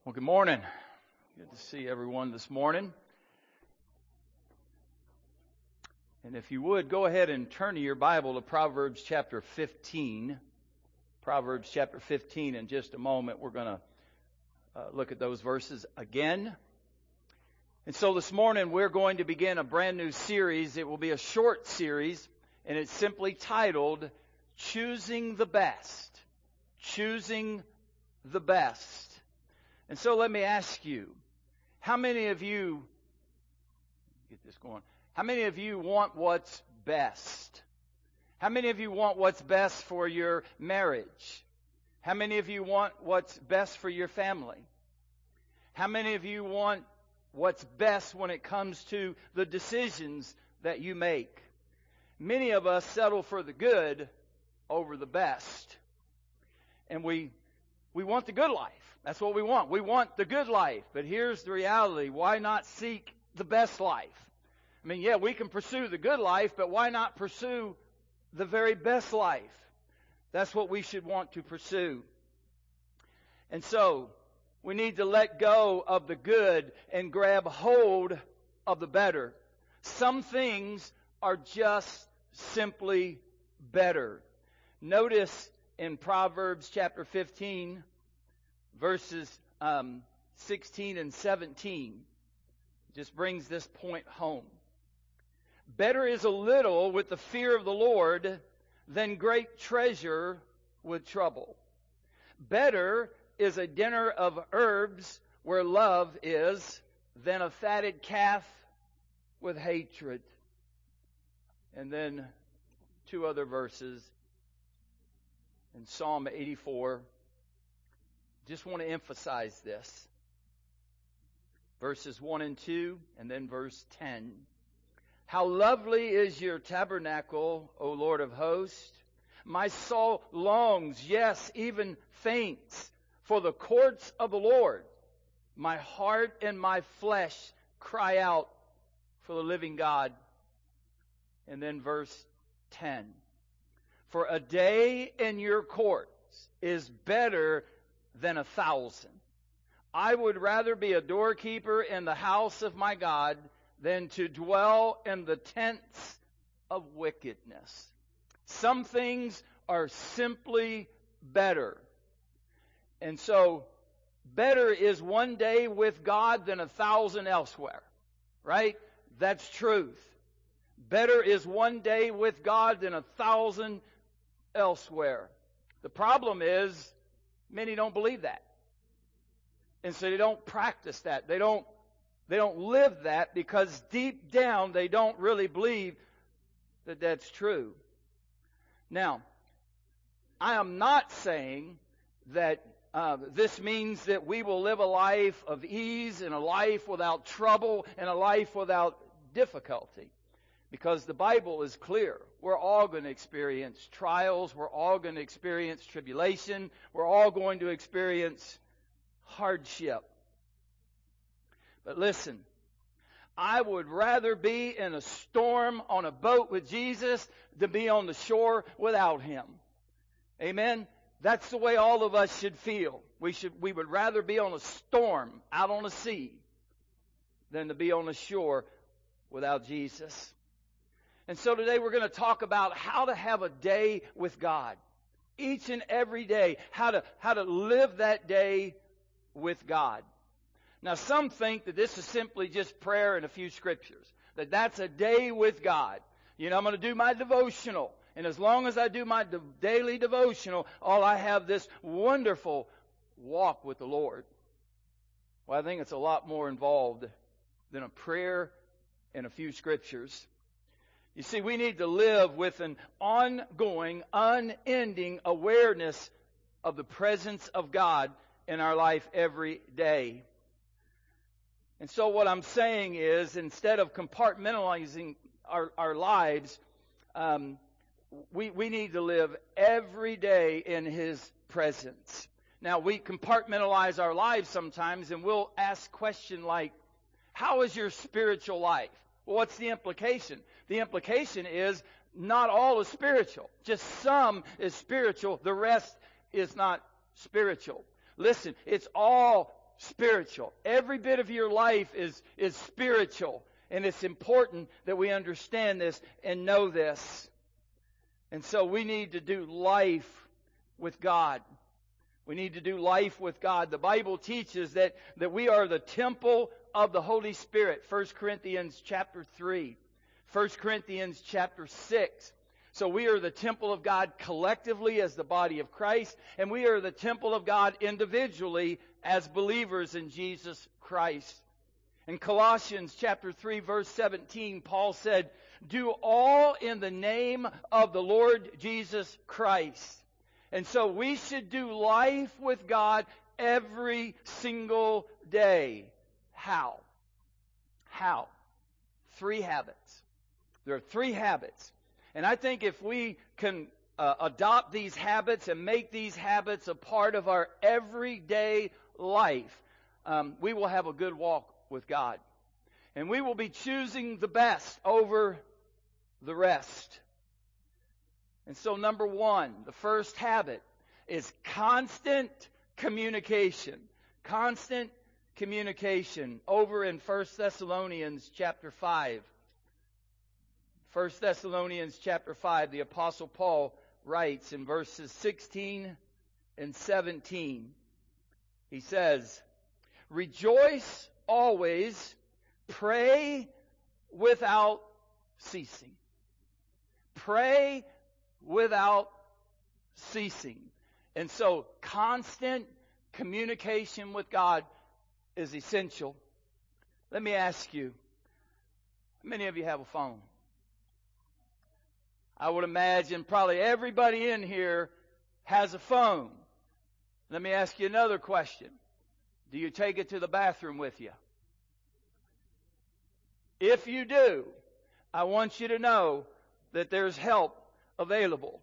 Well, good morning. Good to see everyone this morning. And if you would, go ahead and turn to your Bible to Proverbs chapter 15. Proverbs chapter 15 in just a moment. We're going to look at those verses again. And so this morning we're going to begin a brand new series. It will be a short series, and it's simply titled, Choosing the Best. Choosing the Best. And so let me ask you, how many of you, get this going, how many of you want what's best? How many of you want what's best for your marriage? How many of you want what's best for your family? How many of you want what's best when it comes to the decisions that you make? Many of us settle for the good over the best. And we want the good life. That's what we want. We want the good life. But here's the reality. Why not seek the best life? I mean, yeah, we can pursue the good life, but why not pursue the very best life? That's what we should want to pursue. And so, we need to let go of the good and grab hold of the better. Some things are just simply better. Notice in Proverbs chapter 15, verses 16 and 17, just brings this point home. Better is a little with the fear of the Lord than great treasure with trouble. Better is a dinner of herbs where love is than a fatted calf with hatred. And then two other verses in Psalm 84. Just want to emphasize this. Verses 1 and 2, and then verse 10. How lovely is your tabernacle, O Lord of hosts. My soul longs, yes, even faints, for the courts of the Lord. My heart and my flesh cry out for the living God. And then verse 10. For a day in your courts is better than 1,000. I would rather be a doorkeeper in the house of my God than to dwell in the tents of wickedness. Some things are simply better. And so, better is one day with God than 1,000 elsewhere. Right? That's truth. Better is one day with God than 1,000 elsewhere. The problem is, many don't believe that. And so they don't practice that. They don't live that because deep down they don't really believe that that's true. Now, I am not saying that this means that we will live a life of ease and a life without trouble and a life without difficulty. Because the Bible is clear. We're all going to experience trials. We're all going to experience tribulation. We're all going to experience hardship. But listen, I would rather be in a storm on a boat with Jesus than be on the shore without Him. Amen? That's the way all of us should feel. We would rather be on a storm out on the sea than to be on the shore without Jesus. And so today we're going to talk about how to have a day with God. Each and every day, how to live that day with God. Now some think that this is simply just prayer and a few scriptures. That's a day with God. You know, I'm going to do my devotional. And as long as I do my daily devotional, I have this wonderful walk with the Lord. Well, I think it's a lot more involved than a prayer and a few scriptures. You see, we need to live with an ongoing, unending awareness of the presence of God in our life every day. And so what I'm saying is, instead of compartmentalizing our lives, we need to live every day in His presence. Now, we compartmentalize our lives sometimes, and we'll ask questions like, how is your spiritual life? Well, what's the implication? The implication is not all is spiritual. Just some is spiritual. The rest is not spiritual. Listen, it's all spiritual. Every bit of your life is spiritual. And it's important that we understand this and know this. And so we need to do life with God. We need to do life with God. The Bible teaches that we are the temple of the Holy Spirit. 1 Corinthians chapter 3. 1 Corinthians chapter 6. So we are the temple of God collectively as the body of Christ. And we are the temple of God individually as believers in Jesus Christ. In Colossians chapter 3 verse 17, Paul said, "Do all in the name of the Lord Jesus Christ." And so we should do life with God every single day. How? How? 3 habits. There are 3 habits. And I think if we can adopt these habits and make these habits a part of our everyday life, we will have a good walk with God. And we will be choosing the best over the rest. And so number 1, the first habit is constant communication. Constant communication. Over in 1 Thessalonians chapter 5. 1 Thessalonians chapter 5, the Apostle Paul writes in verses 16 and 17. He says, "Rejoice always, pray without ceasing." Pray without ceasing. And so constant communication with God is essential. Let me ask you, how many of you have a phone? I would imagine probably everybody in here has a phone. Let me ask you another question. Do you take it to the bathroom with you? If you do, I want you to know that there's help available.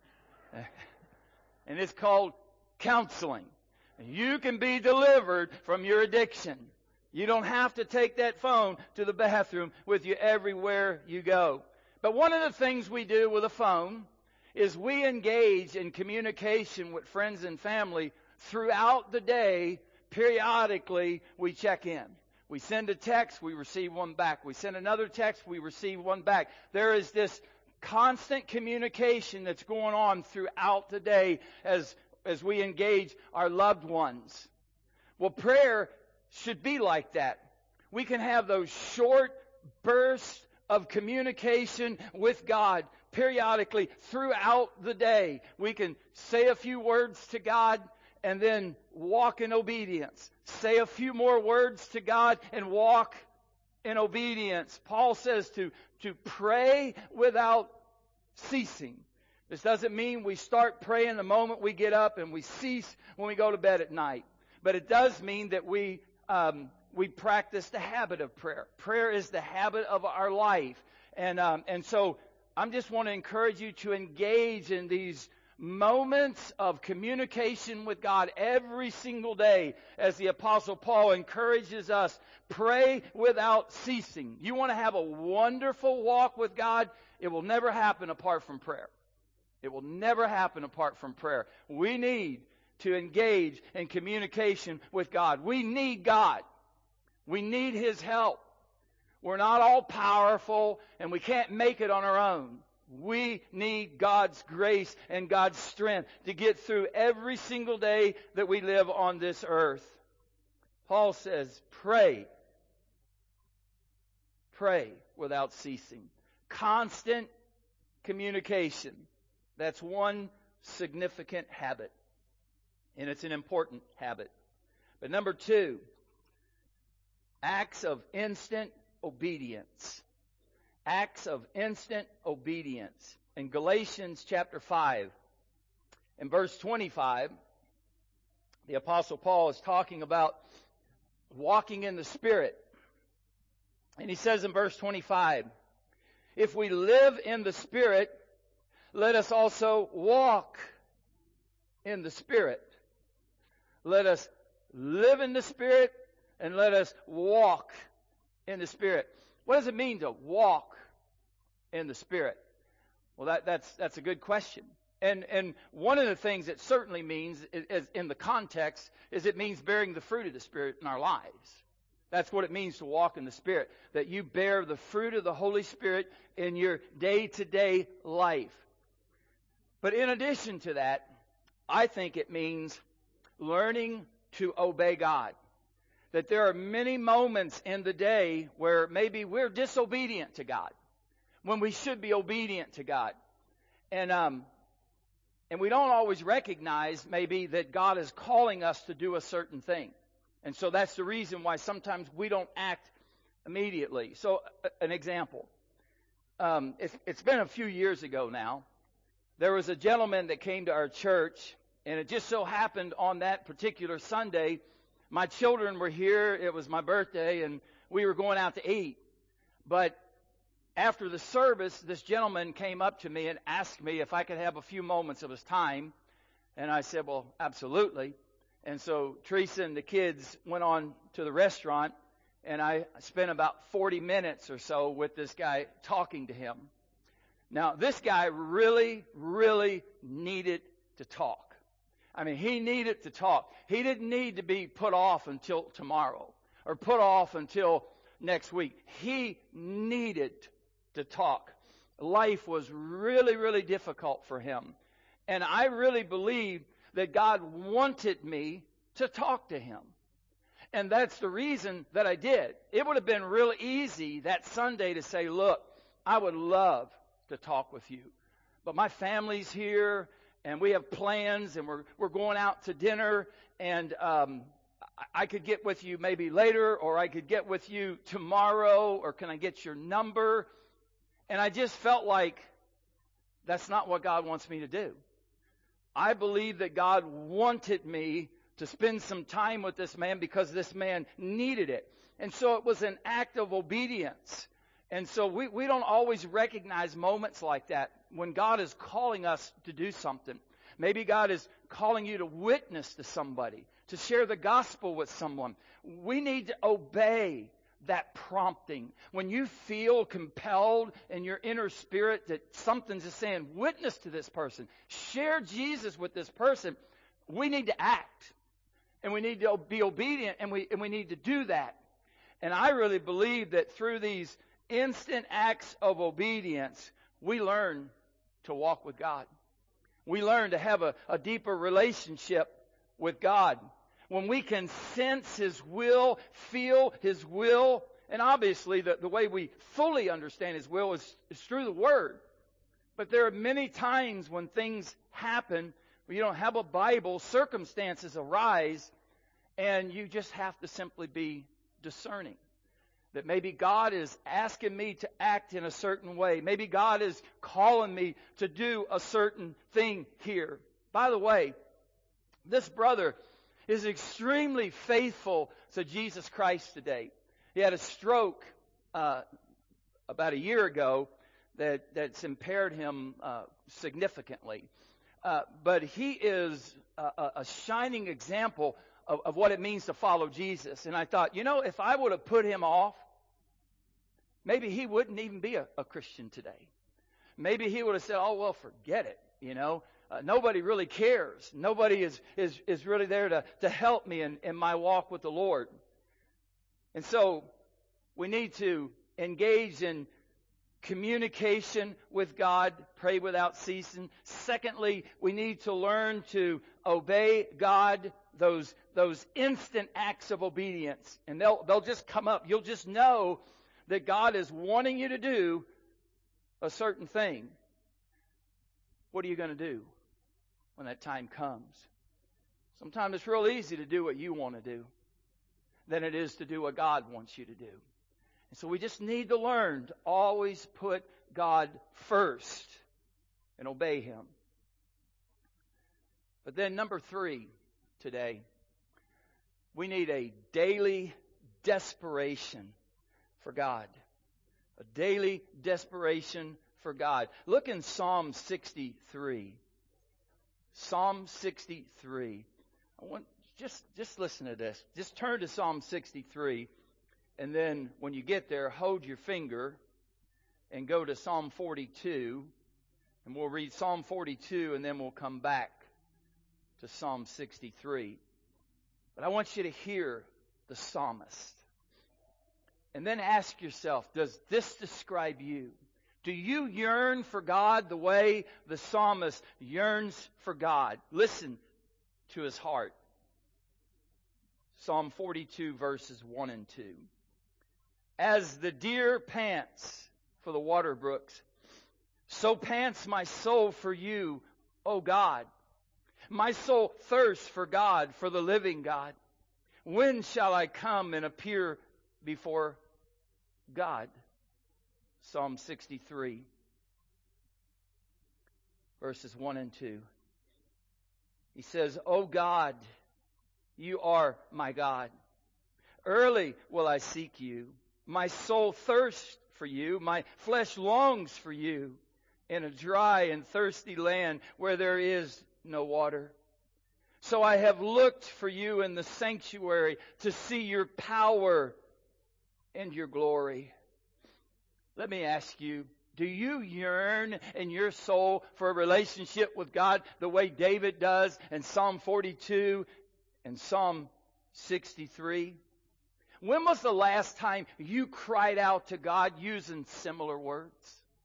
And it's called counseling. You can be delivered from your addiction. You don't have to take that phone to the bathroom with you everywhere you go. But one of the things we do with a phone is we engage in communication with friends and family throughout the day. Periodically, we check in. We send a text, we receive one back. We send another text, we receive one back. There is this constant communication that's going on throughout the day as we engage our loved ones. Well, prayer should be like that. We can have those short bursts of communication with God periodically throughout the day. We can say a few words to God and then walk in obedience. Say a few more words to God and walk in obedience. Paul says to pray without ceasing. This doesn't mean we start praying the moment we get up and we cease when we go to bed at night. But it does mean that we practice the habit of prayer. Prayer is the habit of our life. And so I just want to encourage you to engage in these moments of communication with God every single day, as the Apostle Paul encourages us. Pray without ceasing. You want to have a wonderful walk with God? It will never happen apart from prayer. It will never happen apart from prayer. We need to engage in communication with God. We need God. We need His help. We're not all powerful and we can't make it on our own. We need God's grace and God's strength to get through every single day that we live on this earth. Paul says, pray. Pray without ceasing. Constant communication. That's one significant habit. And it's an important habit. But number 2, acts of instant obedience. Acts of instant obedience. In Galatians chapter 5, in verse 25, the Apostle Paul is talking about walking in the Spirit. And he says in verse 25, if we live in the Spirit, let us also walk in the Spirit. Let us live in the Spirit and let us walk in the Spirit. What does it mean to walk in the Spirit? Well, that's a good question. And one of the things it certainly means, is in the context, is it means bearing the fruit of the Spirit in our lives. That's what it means to walk in the Spirit, that you bear the fruit of the Holy Spirit in your day-to-day life. But in addition to that, I think it means learning to obey God. That there are many moments in the day where maybe we're disobedient to God, when we should be obedient to God. And we don't always recognize maybe that God is calling us to do a certain thing. And so that's the reason why sometimes we don't act immediately. So an example. It's been a few years ago now. There was a gentleman that came to our church, and it just so happened on that particular Sunday, my children were here. It was my birthday, and we were going out to eat. But after the service, this gentleman came up to me and asked me if I could have a few moments of his time. And I said, well, absolutely. And so Teresa and the kids went on to the restaurant, and I spent about 40 minutes or so with this guy talking to him. Now, this guy really, really needed to talk. I mean, he needed to talk. He didn't need to be put off until tomorrow or put off until next week. He needed to talk. Life was really, really difficult for him. And I really believe that God wanted me to talk to him. And that's the reason that I did. It would have been real easy that Sunday to say, look, I would love to talk with you, but my family's here, and we have plans, and we're going out to dinner, and I could get with you maybe later, or I could get with you tomorrow, or can I get your number? And I just felt like that's not what God wants me to do. I believe that God wanted me to spend some time with this man because this man needed it. And so it was an act of obedience. And so we don't always recognize moments like that when God is calling us to do something. Maybe God is calling you to witness to somebody, to share the gospel with someone. We need to obey that prompting. When you feel compelled in your inner spirit that something's just saying, witness to this person, share Jesus with this person, we need to act. And we need to be obedient, and we need to do that. And I really believe that through these instant acts of obedience, we learn to walk with God. We learn to have a deeper relationship with God. When we can sense His will, feel His will, and obviously the way we fully understand His will is through the Word. But there are many times when things happen where you don't have a Bible, circumstances arise, and you just have to simply be discerning. That maybe God is asking me to act in a certain way. Maybe God is calling me to do a certain thing here. By the way, this brother is extremely faithful to Jesus Christ today. He had a stroke about a year ago that's impaired him significantly. But he is a shining example of what it means to follow Jesus. And I thought, if I would have put him off, maybe he wouldn't even be a Christian today. Maybe he would have said, oh, well, forget it, nobody really cares. Nobody is really there to help me in my walk with the Lord. And so we need to engage in communication with God, pray without ceasing. Secondly, we need to learn to obey God, those instant acts of obedience. And they'll just come up. You'll just know that God is wanting you to do a certain thing. What are you going to do when that time comes? Sometimes it's real easy to do what you want to do than it is to do what God wants you to do. And so we just need to learn to always put God first and obey Him. But then number 3 today, we need a daily desperation for God. A daily desperation for God. Look in Psalm 63. Psalm 63. I want just listen to this. Just turn to Psalm 63, and then when you get there, hold your finger and go to Psalm 42, And we'll read Psalm 42 and then we'll come back to Psalm 63. But I want you to hear the psalmist. And then ask yourself, does this describe you? Do you yearn for God the way the psalmist yearns for God? Listen to his heart. Psalm 42 verses 1 and 2. As the deer pants for the water brooks, so pants my soul for you, O God. My soul thirsts for God, for the living God. When shall I come and appear before God? Psalm 63, verses 1 and 2. He says, O God, you are my God. Early will I seek you. My soul thirsts for you. My flesh longs for you in a dry and thirsty land where there is no water. So I have looked for you in the sanctuary to see your power and your glory. Let me ask you, do you yearn in your soul for a relationship with God the way David does in Psalm 42 and Psalm 63? When was the last time you cried out to God using similar words?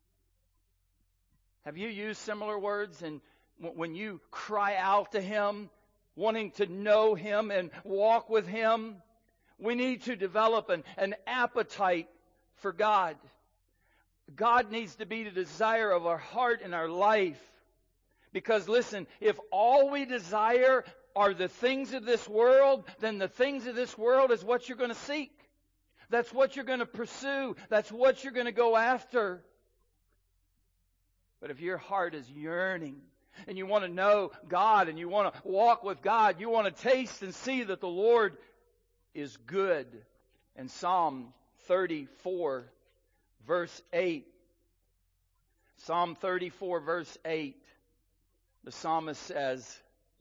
Have you used similar words? And when you cry out to Him, wanting to know Him and walk with Him, we need to develop an appetite for God. God needs to be the desire of our heart and our life. Because listen, if all we desire are the things of this world, then the things of this world is what you're going to seek. That's what you're going to pursue. That's what you're going to go after. But if your heart is yearning and you want to know God and you want to walk with God, you want to taste and see that the Lord is good. In Psalm 34, verse 8. Psalm 34, verse 8. The psalmist says,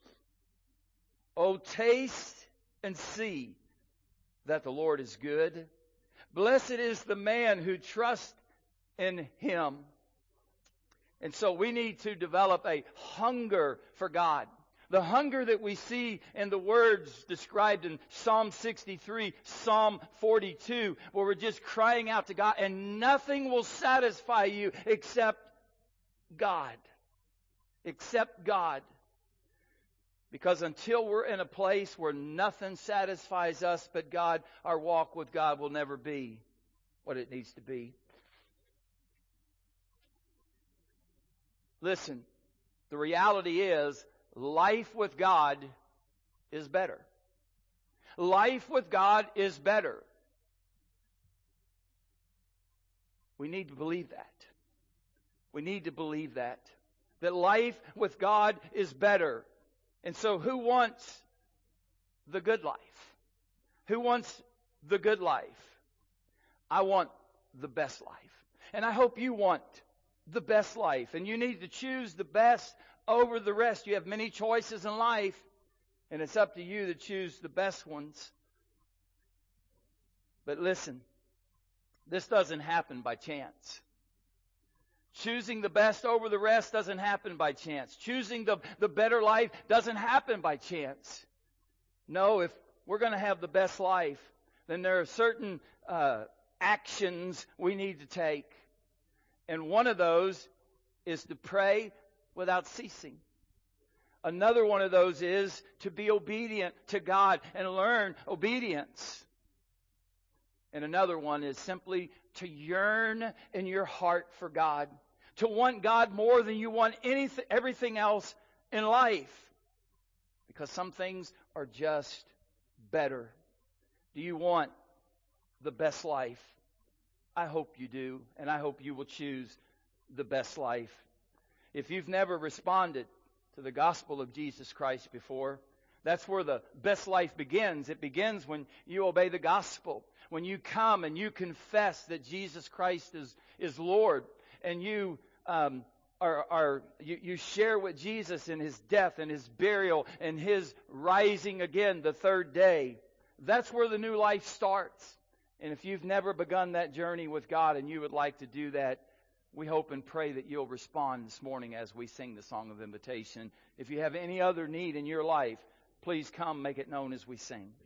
O taste and see that the Lord is good. Blessed is the man who trusts in Him. And so we need to develop a hunger for God. The hunger that we see in the words described in Psalm 63, Psalm 42, where we're just crying out to God, and nothing will satisfy you except God. Except God. Because until we're in a place where nothing satisfies us but God, our walk with God will never be what it needs to be. Listen, the reality is, life with God is better. Life with God is better. We need to believe that. We need to believe that. That life with God is better. And so who wants the good life? Who wants the good life? I want the best life. And I hope you want the best life. And you need to choose the best over the rest. You have many choices in life, and it's up to you to choose the best ones. But listen, this doesn't happen by chance. Choosing the best over the rest doesn't happen by chance. Choosing the better life doesn't happen by chance. No, if we're going to have the best life, then there are certain actions we need to take. And one of those is to pray without ceasing. Another one of those is to be obedient to God and learn obedience. And another one is simply to yearn in your heart for God. To want God more than you want everything else in life. Because some things are just better. Do you want the best life? I hope you do, and I hope you will choose the best life. If you've never responded to the gospel of Jesus Christ before, that's where the best life begins. It begins when you obey the gospel. When you come and you confess that Jesus Christ is Lord, and you you share with Jesus in His death and His burial and His rising again the third day. That's where the new life starts. And if you've never begun that journey with God and you would like to do that, We hope and pray that you'll respond this morning as we sing the song of invitation. If you have any other need in your life, please come make it known as we sing.